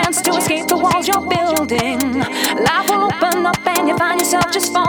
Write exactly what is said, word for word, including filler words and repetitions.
chance to escape the walls you're building. Life will open up and you find yourself just falling.